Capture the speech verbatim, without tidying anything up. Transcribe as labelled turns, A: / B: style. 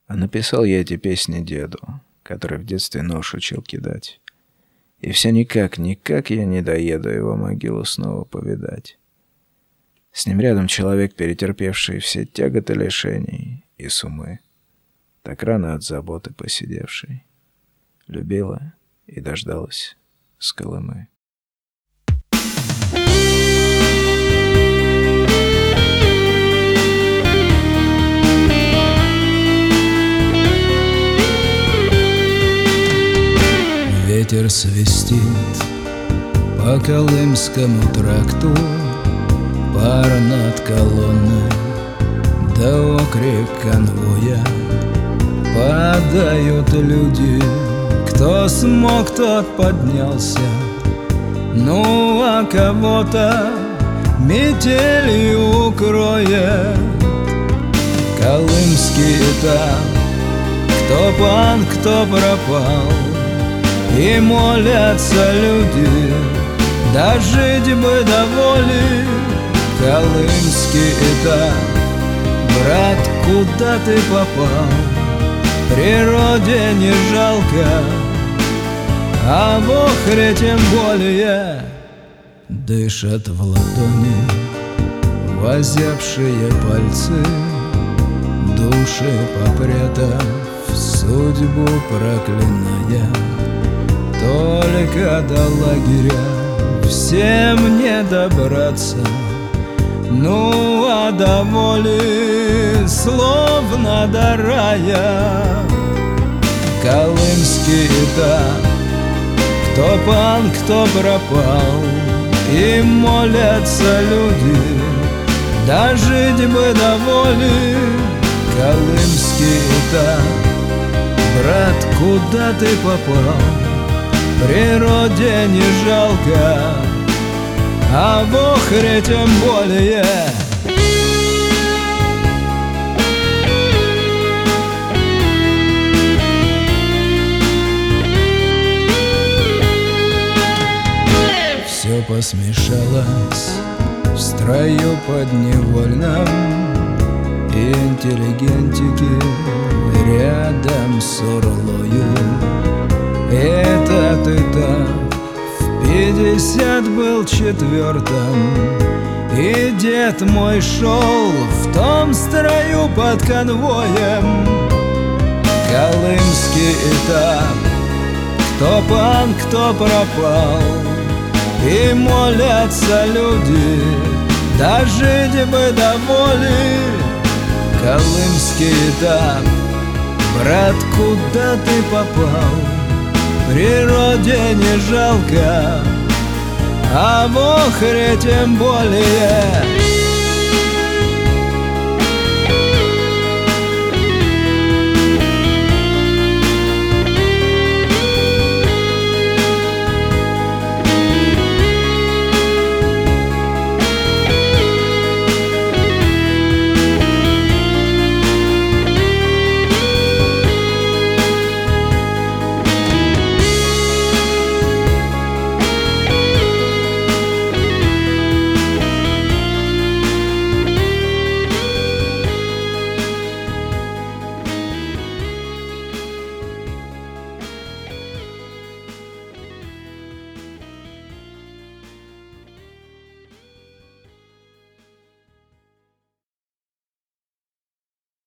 A: А написал я эти песни деду, который в детстве нож учил кидать. И все никак, никак я не доеду его могилу снова повидать. С ним рядом человек, перетерпевший все тяготы лишений и сумы, так рано от заботы посидевший, любила и дождалась с Колымы.
B: Ветер свистит по Колымскому тракту, пар над колонной, да окрик конвоя. Падают люди, кто смог, тот поднялся, ну а кого-то метелью укроет. Колымский этап, кто пан, кто пропал, и молятся люди, дожить бы до воли. Колымский этап, брат, куда ты попал? Природе не жалко, а в охре тем более. Дышат в ладони возябшие пальцы, души попрятав, судьбу проклиная. Только до лагеря всем не добраться, ну а до воли словно до рая. Колымский этап, кто пан, кто пропал, и молятся люди, дожить бы до воли. Колымский этап, брат, куда ты попал? Природе не жалко, а в охре тем более. Все посмешалось в строю подневольном, интеллигентики рядом с урлою. Этот этап в пятьдесят был четвертом, и дед мой шел в том строю под конвоем. Колымский этап, кто пан, кто пропал, и молятся люди, дожить бы до воли. Колымский этап, брат, куда ты попал? Природе не жалко, а в охре тем более.